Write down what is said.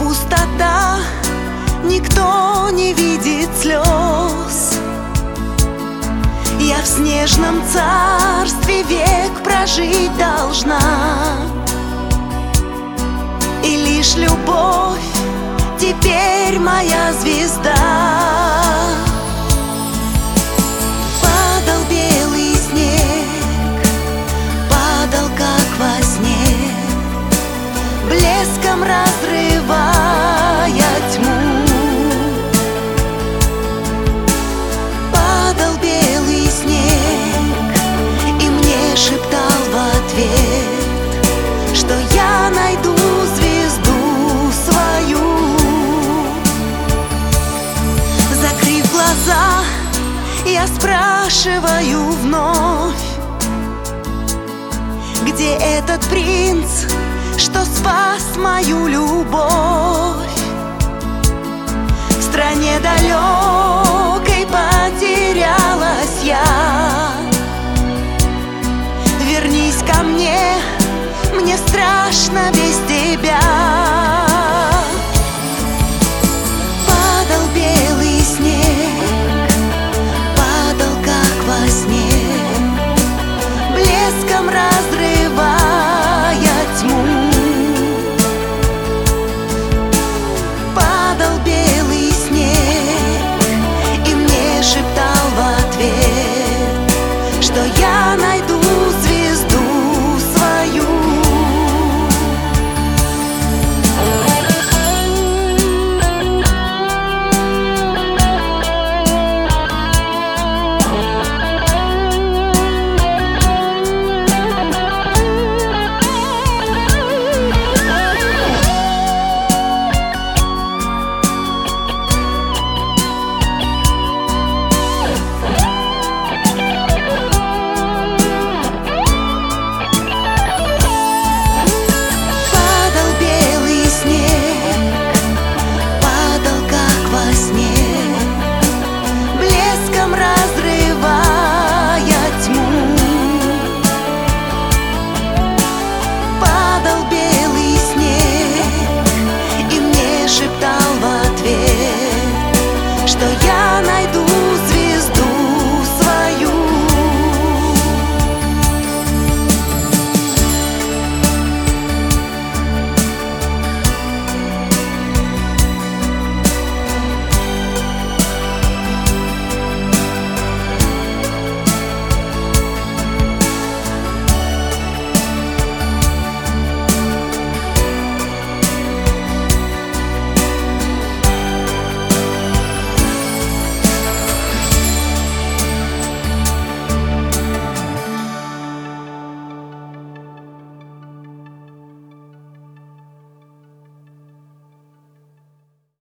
пустота, никто не видит слез. Я в снежном царстве век прожить должна, и лишь любовь теперь моя звезда. Падал белый снег, падал как во сне, блеском разрывая тьму. Падал белый снег и мне шептал в ответ, что я найду звезду свою. Закрыв глаза, я спрашиваю вновь: где этот принц, что спас мою любовь?